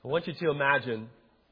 I want you to imagine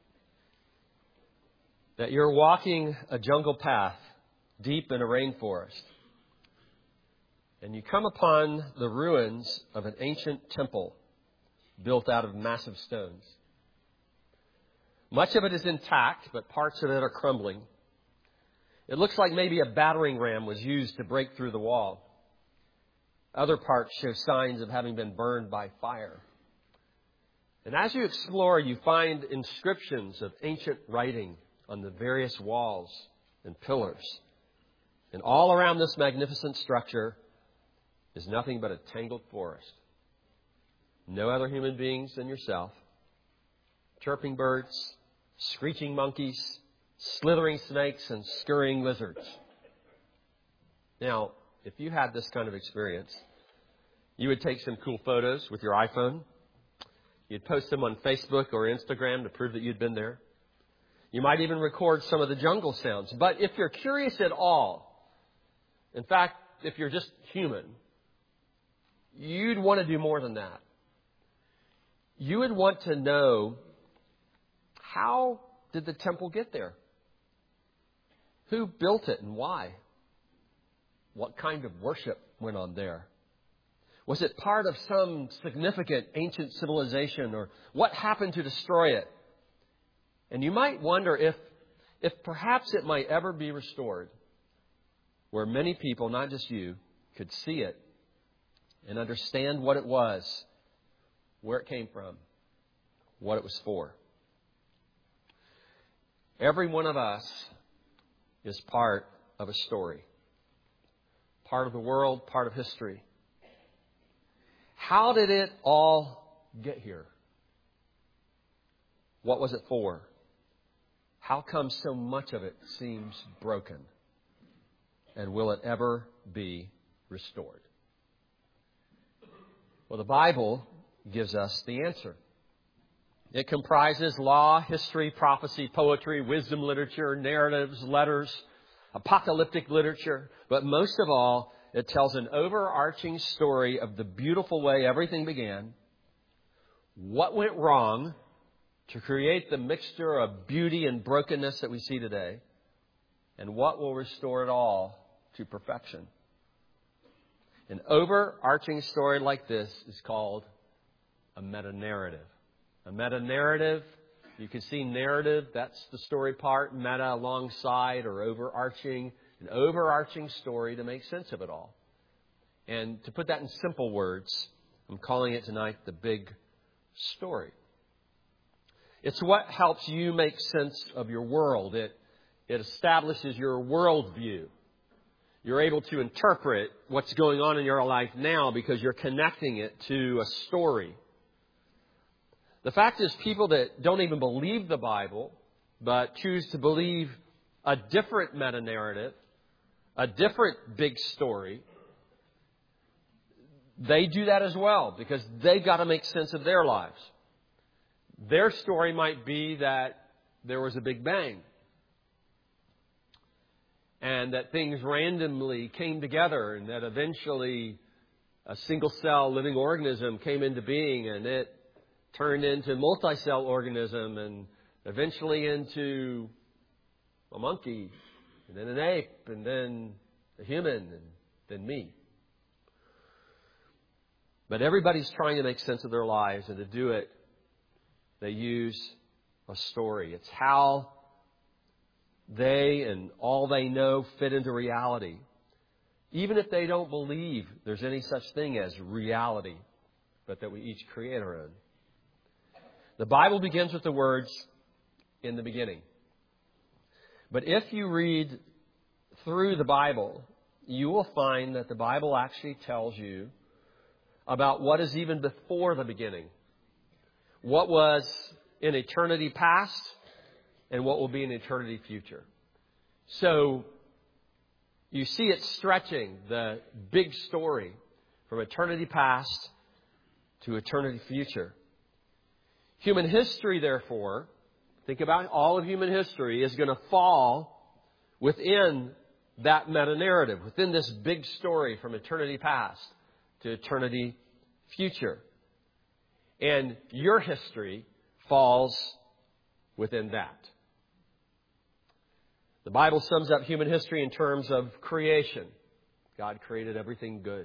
that you're walking a jungle path deep in a rainforest, and you come upon the ruins of an ancient temple built out of massive stones. Much of it is intact, but parts of it are crumbling. It looks like maybe a battering ram was used to break through the wall. Other parts show signs of having been burned by fire. And as you explore, you find inscriptions of ancient writing on the various walls and pillars. And all around this magnificent structure is nothing but a tangled forest. No other human beings than yourself. Chirping birds, screeching monkeys, slithering snakes, and scurrying lizards. Now, if you had this kind of experience, you would take some cool photos with your iPhone. You'd post them on Facebook or Instagram to prove that you'd been there. You might even record some of the jungle sounds. But if you're curious at all, in fact, if you're just human, you'd want to do more than that. You would want to know, how did the temple get there? Who built it and why? What kind of worship went on there? Was it part of some significant ancient civilization, or what happened to destroy it? And you might wonder if perhaps it might ever be restored, where many people, not just you, could see it and understand what it was, where it came from, what it was for. Every one of us is part of a story, part of the world, part of history. How did it all get here? What was it for? How come so much of it seems broken? And will it ever be restored? Well, the Bible gives us the answer. It comprises law, history, prophecy, poetry, wisdom literature, narratives, letters, apocalyptic literature. But most of all, it tells an overarching story of the beautiful way everything began, what went wrong to create the mixture of beauty and brokenness that we see today, and what will restore it all to perfection. An overarching story like this is called a meta-narrative. A meta-narrative, you can see narrative, that's the story part, meta alongside or overarching. An overarching story to make sense of it all. And to put that in simple words, I'm calling it tonight the big story. It's what helps you make sense of your world. It establishes your worldview. You're able to interpret what's going on in your life now because you're connecting it to a story. The fact is, people that don't even believe the Bible, but choose to believe a different meta-narrative, a different big story, they do that as well because they've got to make sense of their lives. Their story might be that there was a Big Bang and that things randomly came together and that eventually a single-cell living organism came into being and it turned into a multi-cell organism and eventually into a monkey, and then an ape, and then a human, and then me. But everybody's trying to make sense of their lives, and to do it, they use a story. It's how they and all they know fit into reality. Even if they don't believe there's any such thing as reality, but that we each create our own. The Bible begins with the words, "In the beginning." But if you read through the Bible, you will find that the Bible actually tells you about what is even before the beginning. What was in eternity past and what will be in eternity future. So you see it stretching the big story from eternity past to eternity future. Human history, therefore, think about all of human history, is going to fall within that meta-narrative, within this big story from eternity past to eternity future. And your history falls within that. The Bible sums up human history in terms of creation. God created everything good.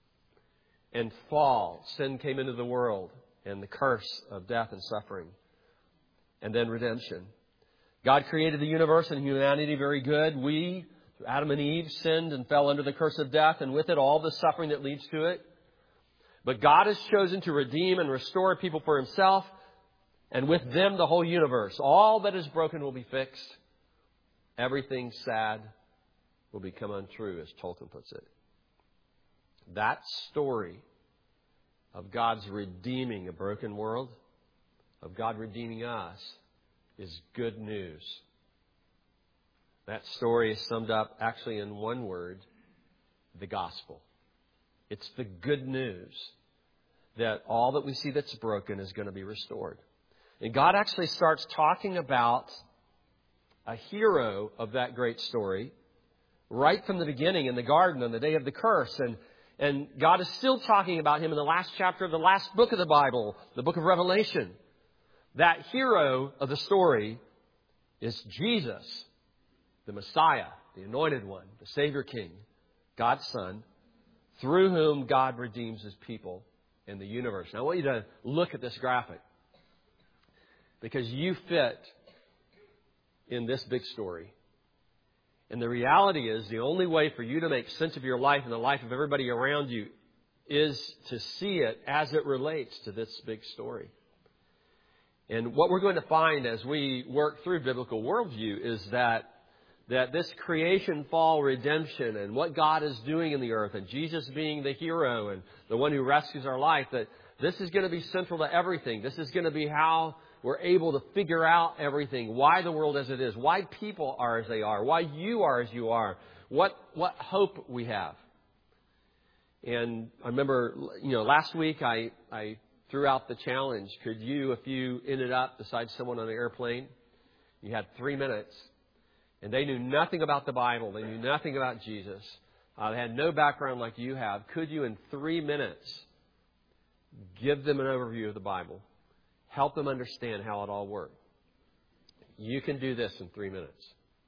And fall, sin came into the world, and the curse of death and suffering. And then redemption. God created the universe and humanity very good. We, Adam and Eve, sinned and fell under the curse of death, and with it all the suffering that leads to it. But God has chosen to redeem and restore people for Himself, and with them the whole universe. All that is broken will be fixed. Everything sad will become untrue, as Tolkien puts it. That story of God's redeeming a broken world, of God redeeming us, is good news. That story is summed up actually in one word, the gospel. It's the good news that all that we see that's broken is going to be restored. And God actually starts talking about a hero of that great story right from the beginning in the garden on the day of the curse. And God is still talking about him in the last chapter of the last book of the Bible, the book of Revelation. That hero of the story is Jesus, the Messiah, the Anointed One, the Savior King, God's Son, through whom God redeems His people in the universe. Now I want you to look at this graphic because you fit in this big story. And the reality is the only way for you to make sense of your life and the life of everybody around you is to see it as it relates to this big story. And what we're going to find as we work through biblical worldview is that this creation, fall, redemption, and what God is doing in the earth, and Jesus being the hero and the one who rescues our life, that this is going to be central to everything. This is going to be how we're able to figure out everything, why the world as it is, why people are as they are, why you are as you are, what hope we have. And I remember, last week I threw out the challenge. Could you, if you ended up beside someone on an airplane, you had 3 minutes, and they knew nothing about the Bible, they knew nothing about Jesus, they had no background like you have, could you in 3 minutes give them an overview of the Bible? Help them understand how it all worked. You can do this in 3 minutes.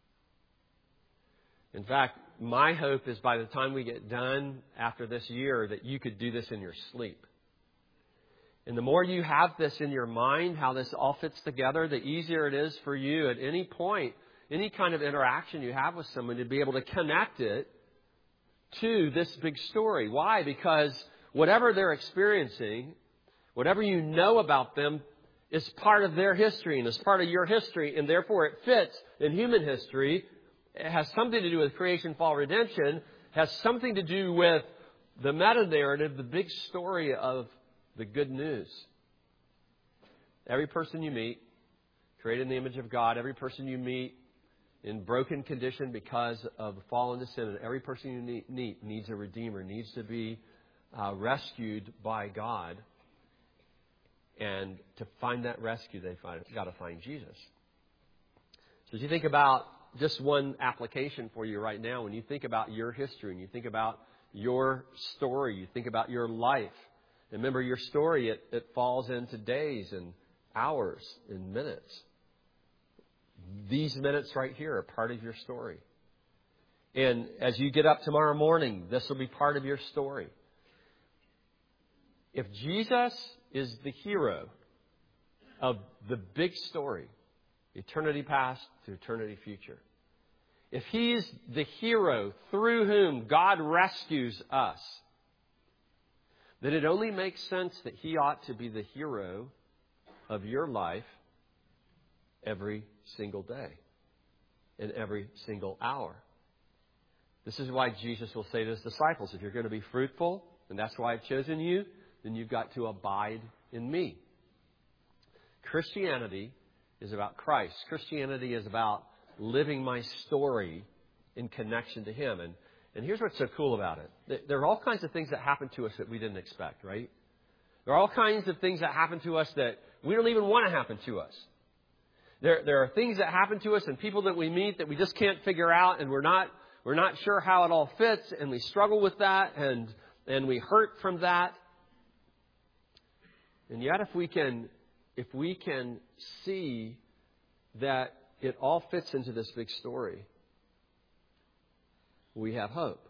In fact, my hope is by the time we get done after this year that you could do this in your sleep. And the more you have this in your mind, how this all fits together, the easier it is for you at any point, any kind of interaction you have with someone, to be able to connect it to this big story. Why? Because whatever they're experiencing, whatever you know about them, is part of their history and is part of your history, and therefore it fits in human history. It has something to do with creation, fall, redemption. Has something to do with the meta-narrative, the big story of the good news. Every person you meet, created in the image of God, every person you meet in broken condition because of the fall into sin, and every person you meet needs a Redeemer, needs to be rescued by God. And to find that rescue, they've got to find Jesus. So as you think about just one application for you right now, when you think about your history and you think about your story, you think about your life, remember your story, it falls into days and hours and minutes. These minutes right here are part of your story. And as you get up tomorrow morning, this will be part of your story. If Jesus is the hero of the big story, eternity past to eternity future, if He is the hero through whom God rescues us, then it only makes sense that He ought to be the hero of your life every single day and every single hour. This is why Jesus will say to His disciples, if you're going to be fruitful, and that's why I've chosen you, then you've got to abide in me. Christianity is about Christ. Christianity is about living my story in connection to Him. And here's what's so cool about it. There are all kinds of things that happen to us that we didn't expect, right? There are all kinds of things that happen to us that we don't even want to happen to us. There are things that happen to us and people that we meet that we just can't figure out, and we're not sure how it all fits, and we struggle with that, and we hurt from that. And yet if if we can see that it all fits into this big story, we have hope.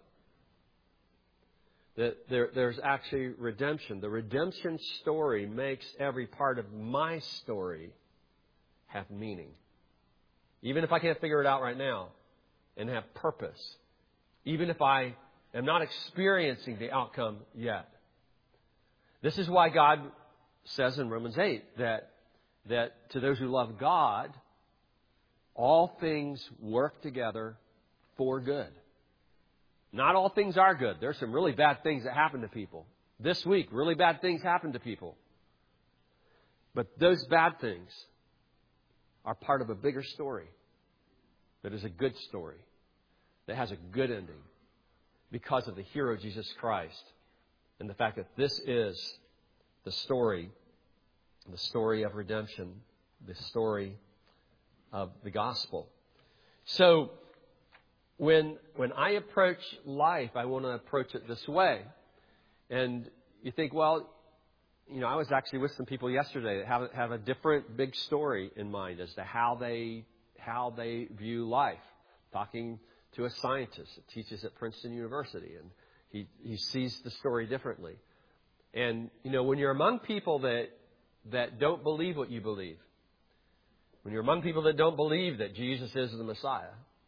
That there's actually redemption. The redemption story makes every part of my story have meaning. Even if I can't figure it out right now, and have purpose. Even if I am not experiencing the outcome yet. This is why God says in Romans 8 that to those who love God, all things work together for good. Not all things are good. There's some really bad things that happen to people. This week, really bad things happen to people. But those bad things are part of a bigger story that is a good story, that has a good ending because of the hero Jesus Christ and the fact that this is the story of redemption, the story of the gospel. So when I approach life, I want to approach it this way. And you think, well, I was actually with some people yesterday that have a different big story in mind as to how they view life. Talking to a scientist that teaches at Princeton University, and he sees the story differently. And when you're among people that don't believe what you believe, when you're among people that don't believe that Jesus is the Messiah,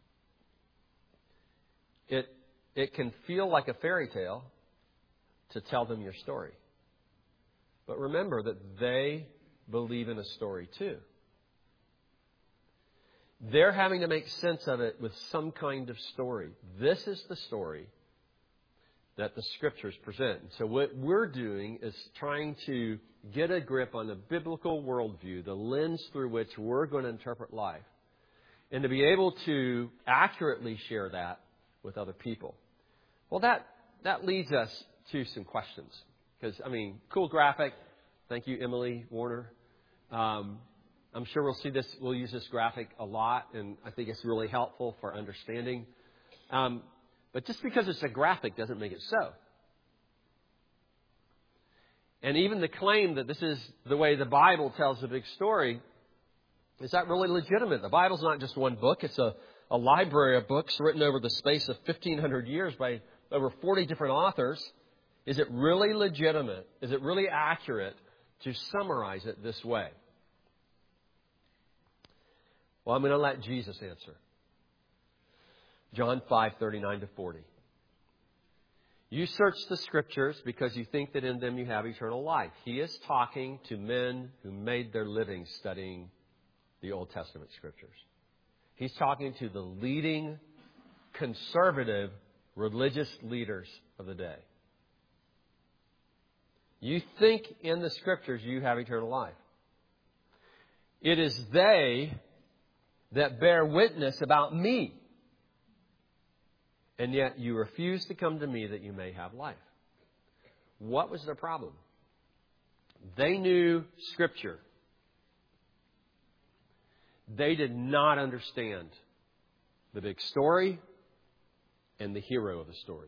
it can feel like a fairy tale to tell them your story. But remember that they believe in a story too. They're having to make sense of it with some kind of story. This is the story that the Scriptures present. So what we're doing is trying to get a grip on the biblical worldview, the lens through which we're going to interpret life, and to be able to accurately share that with other people. Well, that leads us to some questions. Because, cool graphic. Thank you, Emily Warner. I'm sure we'll use this graphic a lot, and I think it's really helpful for understanding. But just because it's a graphic doesn't make it so. And even the claim that this is the way the Bible tells a big story, is that really legitimate? The Bible's not just one book. It's a library of books written over the space of 1,500 years by over 40 different authors. Is it really legitimate? Is it really accurate to summarize it this way? Well, I'm going to let Jesus answer. John 5:39-40. You search the Scriptures because you think that in them you have eternal life. He is talking to men who made their living studying the Old Testament Scriptures. He's talking to the leading conservative religious leaders of the day. You think in the Scriptures you have eternal life. It is they that bear witness about me. And yet you refuse to come to me that you may have life. What was their problem? They knew Scripture. They did not understand the big story and the hero of the story.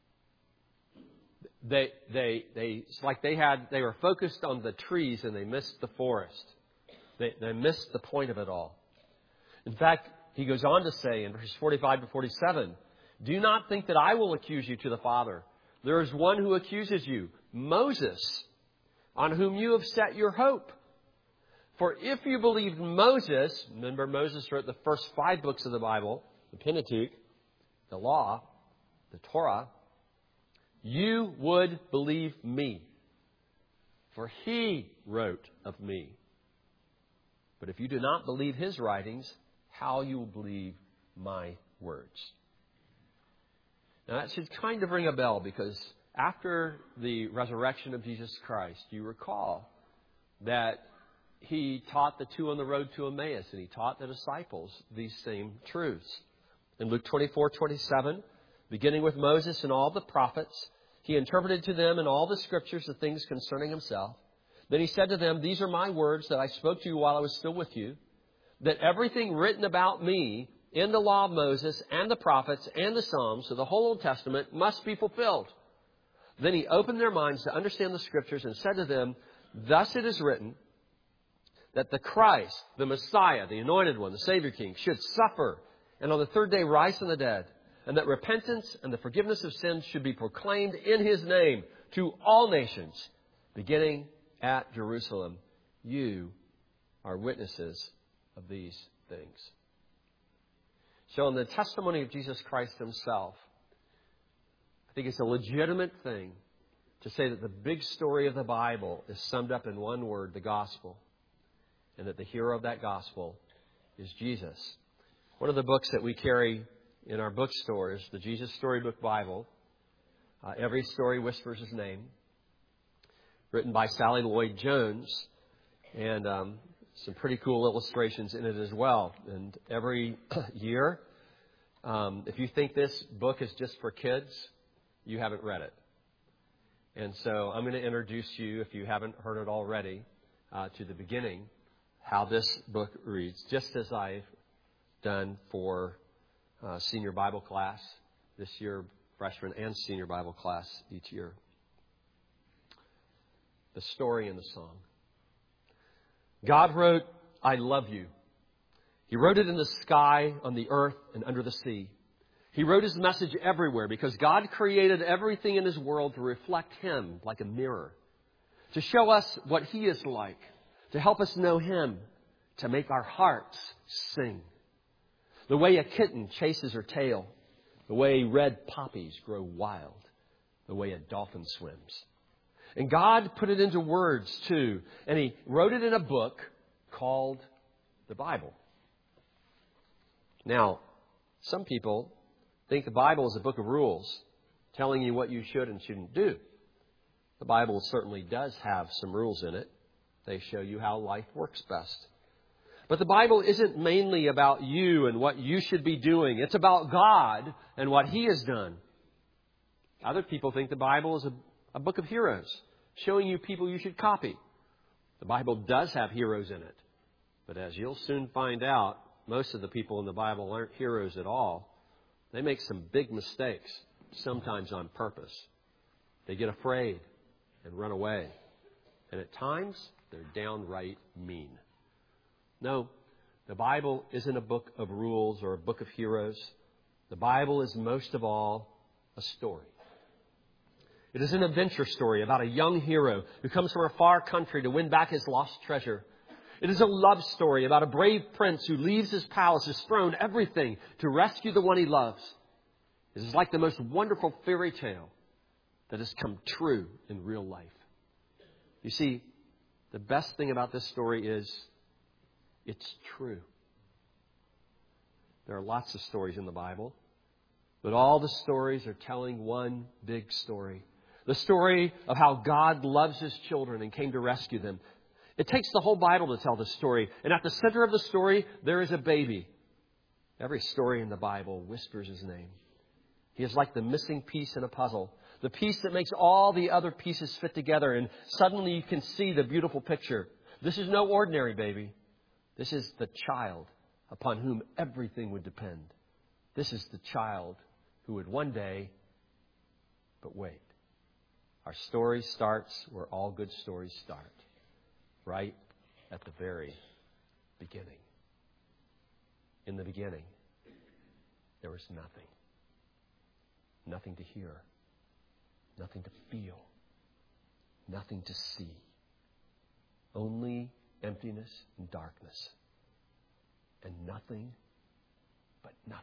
It's like they were focused on the trees and they missed the forest. They missed the point of it all. In fact, he goes on to say in verses 45-47, do not think that I will accuse you to the Father. There is one who accuses you, Moses, on whom you have set your hope. For if you believed Moses, remember Moses wrote the first 5 books of the Bible, the Pentateuch, the Law, the Torah, you would believe me. For he wrote of me. But if you do not believe his writings, how you will believe my words? Now that should kind of ring a bell because after the resurrection of Jesus Christ, you recall that he taught the 2 on the road to Emmaus and he taught the disciples these same truths. In Luke 24:27, beginning with Moses and all the prophets, he interpreted to them in all the Scriptures the things concerning himself. Then he said to them, these are my words that I spoke to you while I was still with you, that everything written about me in the law of Moses and the prophets and the Psalms, so the whole Old Testament, must be fulfilled. Then he opened their minds to understand the Scriptures and said to them, thus it is written, that the Christ, the Messiah, the Anointed One, the Savior King, should suffer and on the third day rise from the dead, and that repentance and the forgiveness of sins should be proclaimed in His name to all nations, beginning at Jerusalem. You are witnesses of these things. So in the testimony of Jesus Christ Himself, I think it's a legitimate thing to say that the big story of the Bible is summed up in one word, the gospel, and that the hero of that gospel is Jesus. One of the books that we carry in our bookstore is the Jesus Storybook Bible. Every Story Whispers His Name, written by Sally Lloyd Jones, and some pretty cool illustrations in it as well. And every year, if you think this book is just for kids, you haven't read it. And so I'm going to introduce you, if you haven't heard it already, to the beginning, how this book reads, just as I've done for senior Bible class this year, freshman and senior Bible class each year. The story and the song. God wrote, I love you. He wrote it in the sky, on the earth, and under the sea. He wrote His message everywhere because God created everything in His world to reflect Him like a mirror, to show us what He is like, to help us know Him, to make our hearts sing. The way a kitten chases her tail, the way red poppies grow wild, the way a dolphin swims. And God put it into words too, and He wrote it in a book called the Bible. Now, some people think the Bible is a book of rules telling you what you should and shouldn't do. The Bible certainly does have some rules in it. They show you how life works best. But the Bible isn't mainly about you and what you should be doing. It's about God and what He has done. Other people think the Bible is a book of heroes, showing you people you should copy. The Bible does have heroes in it. But as you'll soon find out, most of the people in the Bible aren't heroes at all. They make some big mistakes, sometimes on purpose. They get afraid and run away. And at times, they're downright mean. No, the Bible isn't a book of rules or a book of heroes. The Bible is most of all a story. It is an adventure story about a young hero who comes from a far country to win back his lost treasure. It is a love story about a brave prince who leaves his palace, his throne, everything to rescue the one he loves. It is like the most wonderful fairy tale that has come true in real life. You see, the best thing about this story is it's true. There are lots of stories in the Bible, but all the stories are telling one big story. The story of how God loves His children and came to rescue them. It takes the whole Bible to tell the story. And at the center of the story, there is a baby. Every story in the Bible whispers His name. He is like the missing piece in a puzzle. The piece that makes all the other pieces fit together. And suddenly you can see the beautiful picture. This is no ordinary baby. This is the child upon whom everything would depend. This is the child who would one day, but wait. Our story starts where all good stories start. Right at the very beginning. In the beginning, there was nothing. Nothing to hear. Nothing to feel. Nothing to see. Only emptiness and darkness. And nothing but nothing.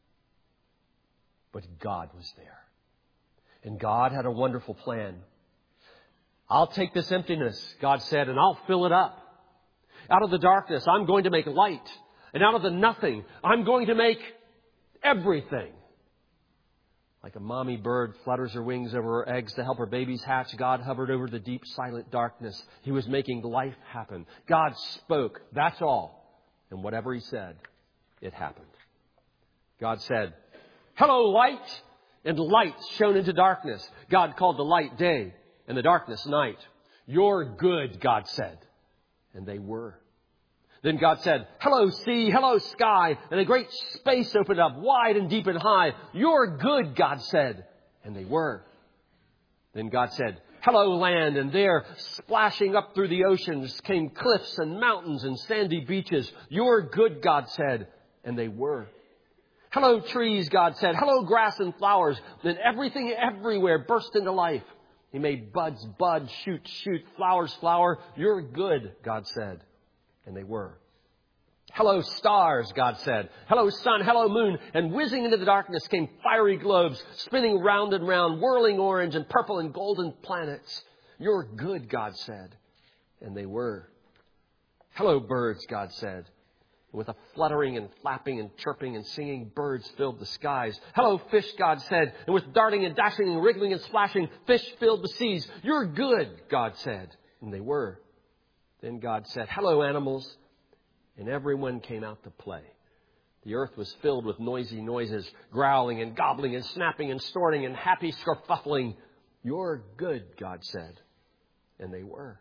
But God was there. And God had a wonderful plan. I'll take this emptiness, God said, and I'll fill it up. Out of the darkness, I'm going to make light. And out of the nothing, I'm going to make everything. Like a mommy bird flutters her wings over her eggs to help her babies hatch, God hovered over the deep, silent darkness. He was making life happen. God spoke. That's all. And whatever He said, it happened. God said, "Hello, light." And light shone into darkness. God called the light day and the darkness night. "You're good," God said. And they were. Then God said, "Hello, sea, hello, sky." And a great space opened up, wide and deep and high. "You're good," God said. And they were. Then God said, Hello, land. And there, splashing up through the oceans, came cliffs and mountains and sandy beaches. You're good, God said. And they were. Hello, trees, God said. Hello, grass and flowers. Then everything everywhere burst into life. He made buds bud, shoot, flowers flower. You're good, God said. And they were. Hello, stars, God said. Hello, sun, hello, moon. And whizzing into the darkness came fiery globes, spinning round and round, whirling orange and purple and golden planets. You're good, God said. And they were. Hello, birds, God said. With a fluttering and flapping and chirping and singing, birds filled the skies. Hello, fish, God said. And with darting and dashing and wriggling and splashing, fish filled the seas. You're good, God said. And they were. Then God said, hello, animals. And everyone came out to play. The earth was filled with noisy noises, growling and gobbling and snapping and snorting and happy skerfuffling. You're good, God said. And they were.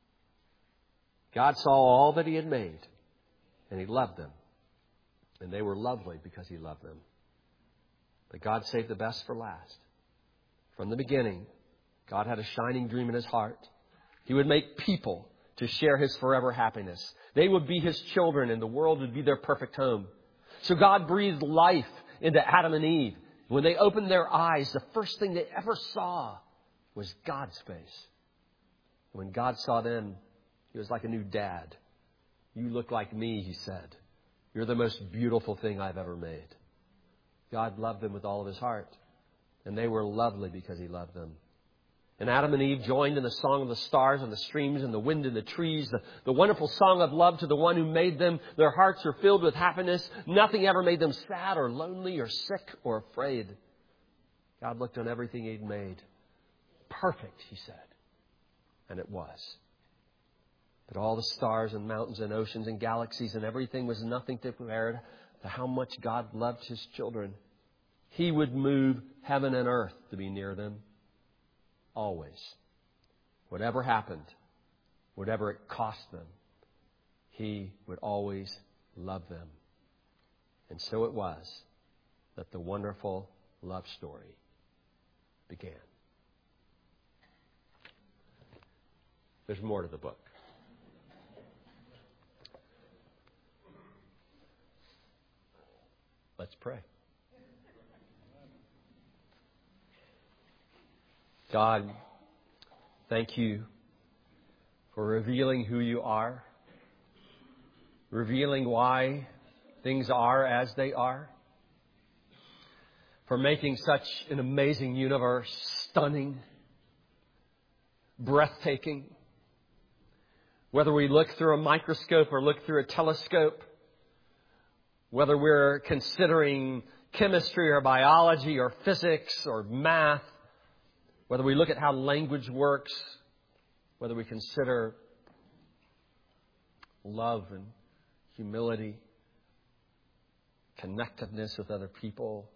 God saw all that He had made. And He loved them. And they were lovely because He loved them. But God saved the best for last. From the beginning, God had a shining dream in His heart. He would make people to share His forever happiness. They would be His children and the world would be their perfect home. So God breathed life into Adam and Eve. When they opened their eyes, the first thing they ever saw was God's face. When God saw them, He was like a new dad. You look like me, He said. You're the most beautiful thing I've ever made. God loved them with all of His heart. And they were lovely because He loved them. And Adam and Eve joined in the song of the stars and the streams and the wind and the trees, the wonderful song of love to the one who made them. Their hearts are filled with happiness. Nothing ever made them sad or lonely or sick or afraid. God looked on everything He'd made. Perfect, He said. And it was. But all the stars and mountains and oceans and galaxies and everything was nothing to compare to how much God loved His children. He would move heaven and earth to be near them. Always. Whatever happened, whatever it cost them, He would always love them. And so it was that the wonderful love story began. There's more to the book. Let's pray. God, thank You for revealing who You are, revealing why things are as they are, for making such an amazing universe, stunning, breathtaking. Whether we look through a microscope or look through a telescope, whether we're considering chemistry or biology or physics or math, whether we look at how language works, whether we consider love and humility, connectedness with other people,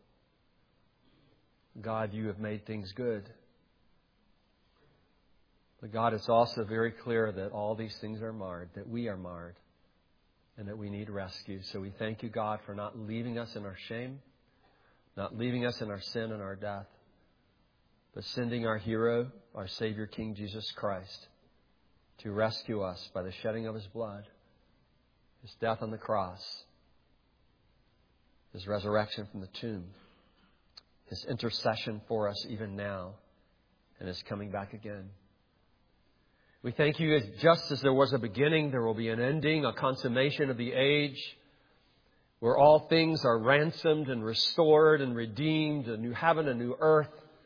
God, You have made things good. But God, it's also very clear that all these things are marred, that we are marred, and that we need rescue. So we thank You, God, for not leaving us in our shame, not leaving us in our sin and our death, but sending our hero, our Savior, King Jesus Christ, to rescue us by the shedding of His blood, His death on the cross, His resurrection from the tomb, His intercession for us even now, and His coming back again. We thank You as just as there was a beginning, there will be an ending, a consummation of the age, where all things are ransomed and restored and redeemed, a new heaven, a new earth,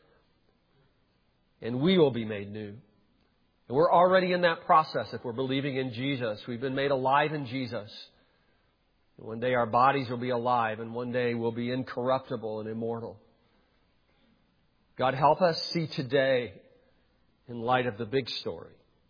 and we will be made new. And we're already in that process if we're believing in Jesus. We've been made alive in Jesus. And one day our bodies will be alive, and one day we'll be incorruptible and immortal. God, help us see today in light of the big story.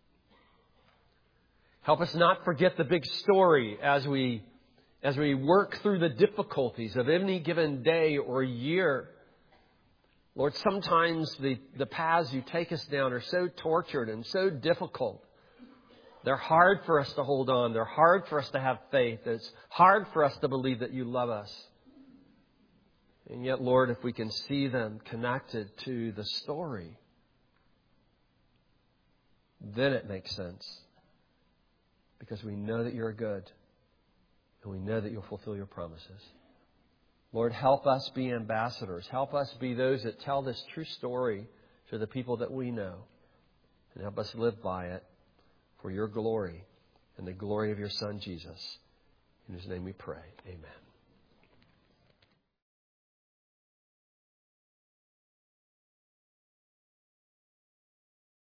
Help us not forget the big story as we work through the difficulties of any given day or year. Lord, sometimes the paths You take us down are so tortured and so difficult. They're hard for us to hold on. They're hard for us to have faith. It's hard for us to believe that You love us. And yet, Lord, if we can see them connected to the story, then it makes sense. Because we know that you're good. And we know that you'll fulfill your promises. Lord, help us be ambassadors. Help us be those that tell this true story to the people that we know. And help us live by it for your glory and the glory of your Son, Jesus. In His name we pray. Amen.